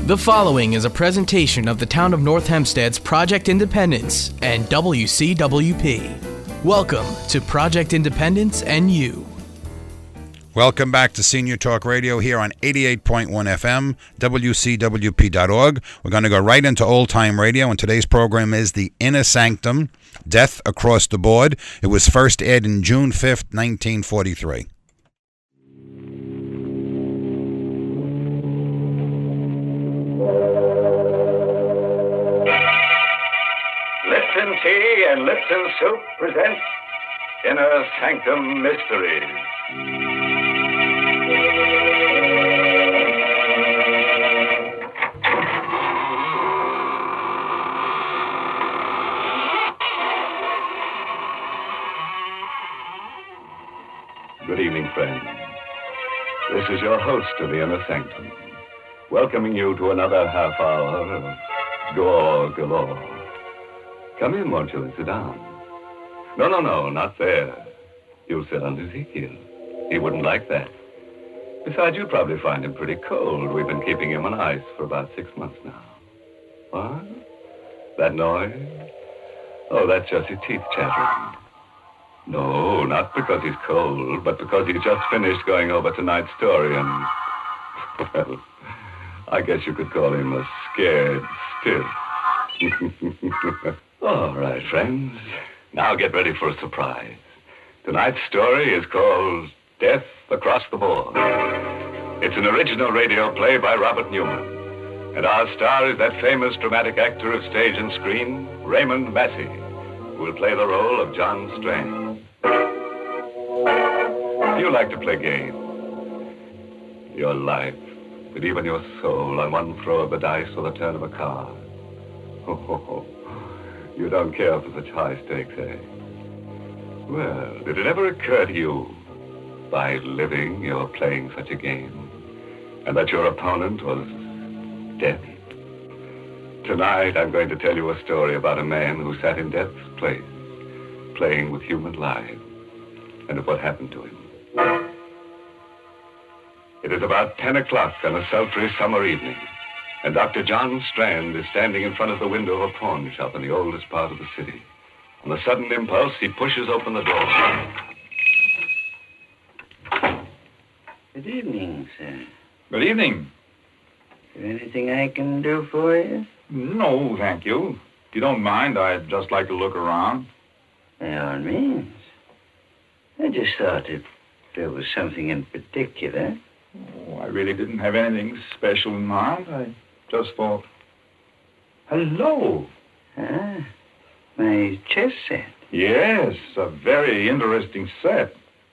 The following is a presentation of the Town of North Hempstead's Project Independence and WCWP. Welcome to Project Independence and You. Welcome back to Senior Talk Radio here on 88.1 FM, WCWP.org. We're going to go right into old time radio, and today's program is The Inner Sanctum, Death Across the Board. It was first aired in June 5th, 1943. Lipton Tea and Lipton Soup present Inner Sanctum Mysteries. Good evening, friends. This is your host of the Inner Sanctum, welcoming you to another half hour of gore galore. Come in, won't you, and sit down. No, not there. You'll sit on Ezekiel. He wouldn't like that. Besides, you'd probably find him pretty cold. We've been keeping him on ice for about 6 months now. What? That noise? Oh, that's just his teeth chattering. No, not because he's cold, but because he's just finished going over tonight's story and, well, I guess you could call him a scared stiff. All right, friends. Now get ready for a surprise. Tonight's story is called Death Across the Board. It's an original radio play by Robert Newman. And our star is that famous dramatic actor of stage and screen, Raymond Massey, who will play the role of John Strand. Do you like to play games? Your life, but even your soul on one throw of the dice or the turn of a card. Oh, you don't care for such high stakes, eh? Well, did it ever occur to you, by living, you're playing such a game, and that your opponent was death? Tonight, I'm going to tell you a story about a man who sat in death's place, playing with human lives, and of what happened to him. It is about 10 o'clock on a sultry summer evening, and Dr. John Strand is standing in front of the window of a pawn shop in the oldest part of the city. On a sudden impulse, he pushes open the door. Good evening, sir. Good evening. Is there anything I can do for you? No, thank you. If you don't mind, I'd just like to look around. By all means. I just thought if there was something in particular. Oh, I really didn't have anything special in mind. I just thought... Hello. Ah, my chess set. Yes, a very interesting set.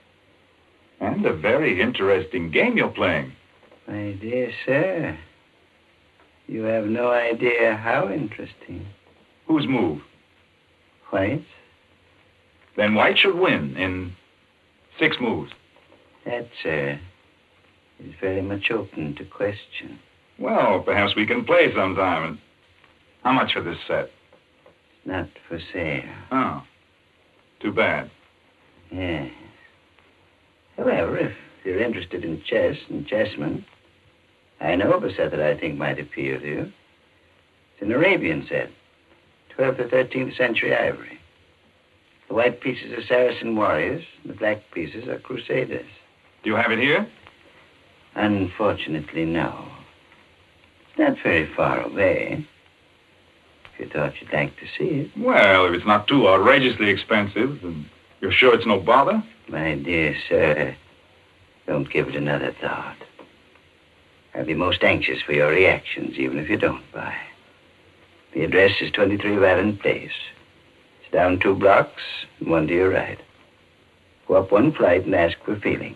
And a very interesting game you're playing. My dear sir, you have no idea how interesting. Whose move? White's. Then White should win in 6 moves. That, sir, is very much open to question. Well, perhaps we can play sometime. And how much for this set? It's not for sale. Oh, too bad. Yes. However, if you're interested in chess and chessmen, I know of a set that I think might appeal to you. It's an Arabian set, 12th or 13th century ivory. The white pieces are Saracen warriors, and the black pieces are crusaders. Do you have it here? Unfortunately, no. It's not very far away. If you thought you'd like to see it. Well, if it's not too outrageously expensive, and you're sure it's no bother? My dear sir, don't give it another thought. I'll be most anxious for your reactions, even if you don't buy. The address is 23 Vallon Place. It's down 2 blocks, and 1 to your right. Go up 1 flight and ask for Felix.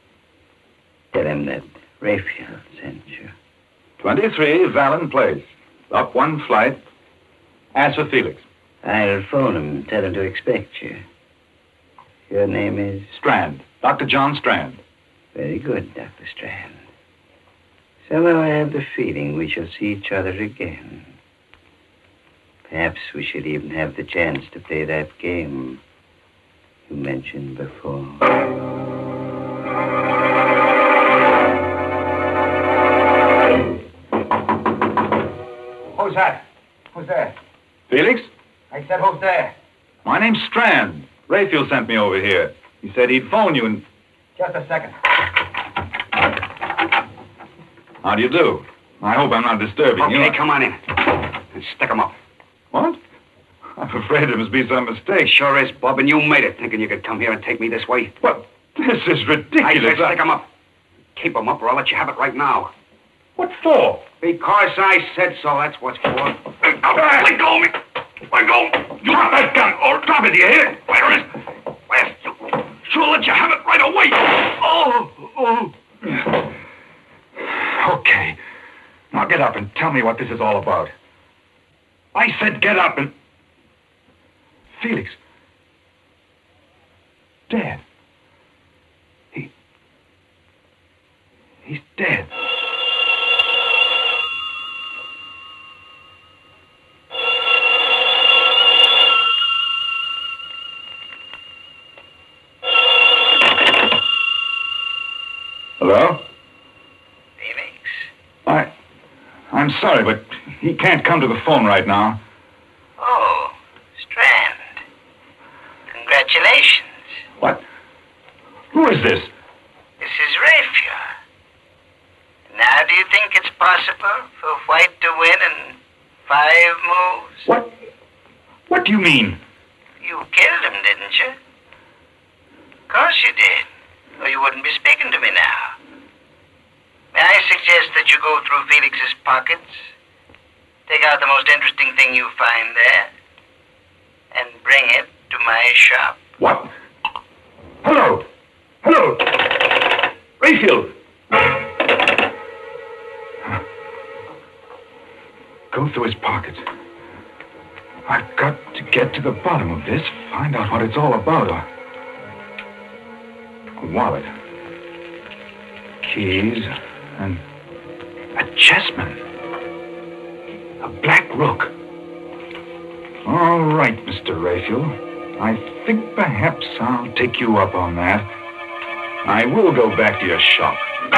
Tell him that Raphael sent you. 23 Vallon Place. Up 1 flight. Ask for Felix. I'll phone him and tell him to expect you. Your name is? Strand. Dr. John Strand. Very good, Dr. Strand. Somehow I have the feeling we shall see each other again. Perhaps we should even have the chance to play that game you mentioned before. Who's that? Who's there? Felix? I said, who's there? My name's Strand. Rayfield sent me over here. He said he'd phone you and... Just a second. How do you do? I hope I'm not disturbing you. Okay, come on in. And stick 'em up. What? I'm afraid there must be some mistake. Sure is, Bob, and you made it, thinking you could come here and take me this way. What? This is ridiculous. I said stick 'em up. Keep 'em up, or I'll let you have it right now. What for? Because I said so, that's what's for. Let go of me. Let go. You drop that gun, or drop it, do you hear it? Where is it? Where's it? Sure let you have it right away. Okay. Now get up and tell me what this is all about. I said get up and... Felix. Dead. He's dead. Hello? Felix? I'm sorry, but he can't come to the phone right now. Oh, Strand. Congratulations. What? Who is this? This is Rayfield. Now, do you think it's possible for White to win in 5 moves? What do you mean? You killed him, didn't you? Of course you did. Or you wouldn't be speaking to me now. May I suggest that you go through Felix's pockets, take out the most interesting thing you find there, and bring it to my shop? What? Hello! Hello! Rayfield! Go through his pockets. I've got to get to the bottom of this, find out what it's all about. A wallet. Keys. And a chessman. A black rook. All right, Mr. Rayfield. I think perhaps I'll take you up on that. I will go back to your shop.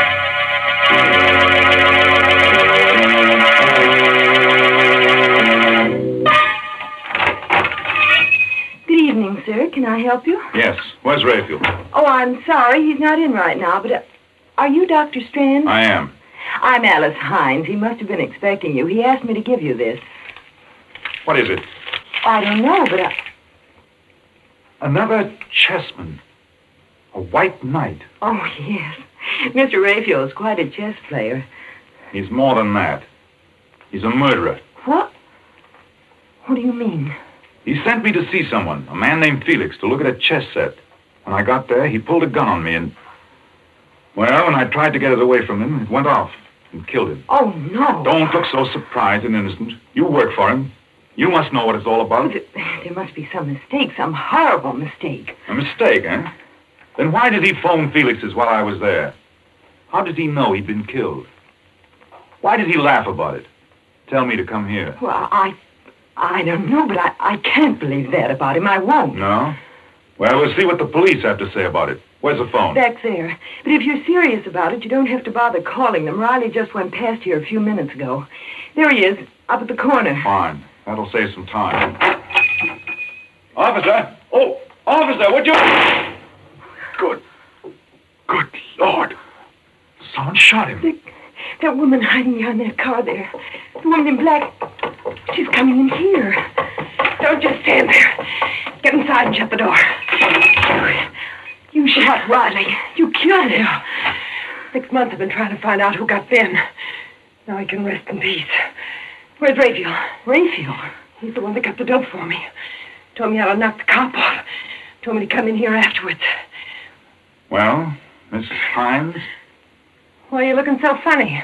Good evening, sir. Can I help you? Yes. Where's Rayfield? Oh, I'm sorry. He's not in right now, but... Are you Dr. Strand? I am. I'm Alice Hines. He must have been expecting you. He asked me to give you this. What is it? I don't know, but Another chessman. A white knight. Oh, yes. Mr. Rayfield is quite a chess player. He's more than that. He's a murderer. What? What do you mean? He sent me to see someone, a man named Felix, to look at a chess set. When I got there, he pulled a gun on me and... Well, when I tried to get it away from him, it went off and killed him. Oh, no. Don't look so surprised and innocent. You work for him. You must know what it's all about. There must be some mistake, some horrible mistake. A mistake, eh? Then why did he phone Felix's while I was there? How did he know he'd been killed? Why did he laugh about it? Tell me to come here. Well, I don't know, but I can't believe that about him. I won't. No? Well, we'll see what the police have to say about it. Where's the phone? Back there. But if you're serious about it, you don't have to bother calling them. Riley just went past here a few minutes ago. There he is, up at the corner. Fine. That'll save some time. Officer! Oh, officer, would you... Good Lord. Someone shot him. That woman hiding behind that car there. The woman in black. She's coming in here. Don't just stand there. Get inside and shut the door. You shot Riley. You killed him. 6 months I've been trying to find out who got Ben. Now he can rest in peace. Where's Rayfield? Rayfield? He's the one that got the dope for me. Told me how to knock the cop off. Told me to come in here afterwards. Well, Mrs. Hines? Why are you looking so funny?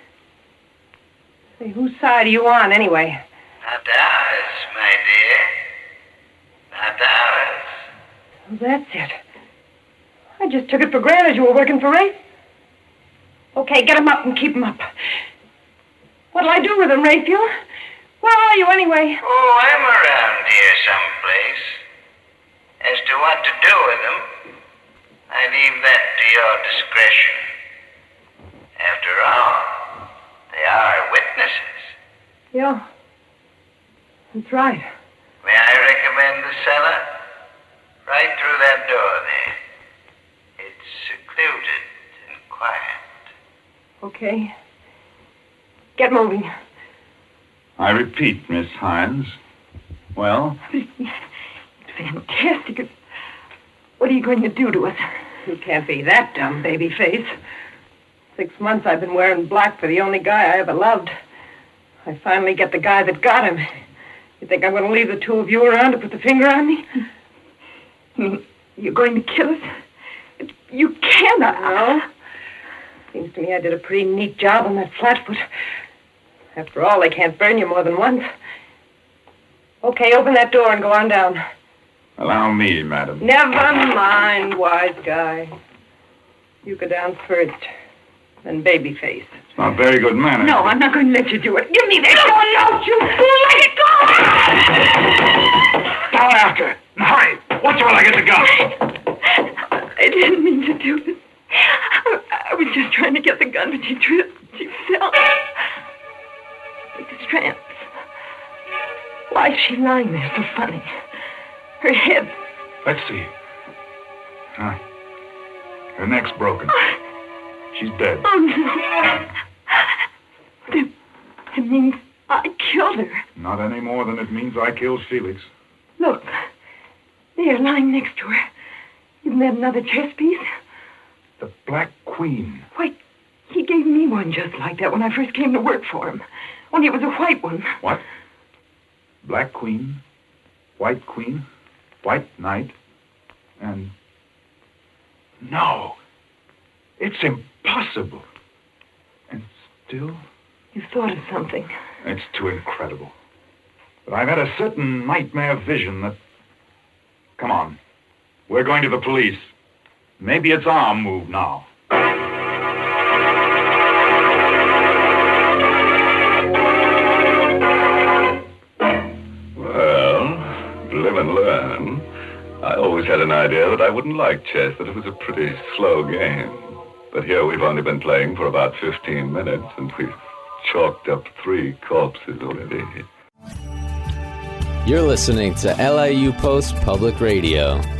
Say, whose side are you on, anyway? Not ours, my dear. Not ours. Well, that's it. I just took it for granted you were working for Ray. Okay, get him up and keep him up. What'll I do with him, Rayfield? Where are you, anyway? Oh, I'm around here someplace. As to what to do with them, I leave that to your discretion. After all, they are witnesses. Yeah. That's right. May I recommend the cellar? Right through that door there. It's secluded and quiet. Okay. Get moving. I repeat, Miss Hines. Well? It's fantastic. What are you going to do to us? You can't be that dumb, babyface. 6 months I've been wearing black for the only guy I ever loved. I finally get the guy that got him. You think I'm going to leave the two of you around to put the finger on me? You're going to kill us? You cannot. No. Seems to me I did a pretty neat job on that Flatfoot. After all, they can't burn you more than once. Okay, open that door and go on down. Allow me, madam. Never mind, wise guy. You go down first. Then babyface. It's not very good manners. No, I'm not going to let you do it. Give me that. No, you fool. Let it go. Down after it. Hurry. Watch while I get the gun. I didn't mean to do this. I was just trying to get the gun, but she tripped. She fell. Big strands. Why is she lying there so funny? Her head. Let's see. Her neck's broken. She's dead. Oh, no. It means I killed her. Not any more than it means I killed Felix. Look. There, lying next to her. Isn't that another chess piece? The Black Queen. Why, he gave me one just like that when I first came to work for him. Only it was a white one. What? Black Queen, White Queen, White Knight, and... No. It's impossible. And still... You've thought of something. It's too incredible. But I've had a certain nightmare vision that... Come on. We're going to the police. Maybe it's our move now. Well, live and learn. I always had an idea that I wouldn't like chess, that it was a pretty slow game. But here we've only been playing for about 15 minutes, and we've chalked up 3 corpses already. You're listening to LIU Post Public Radio.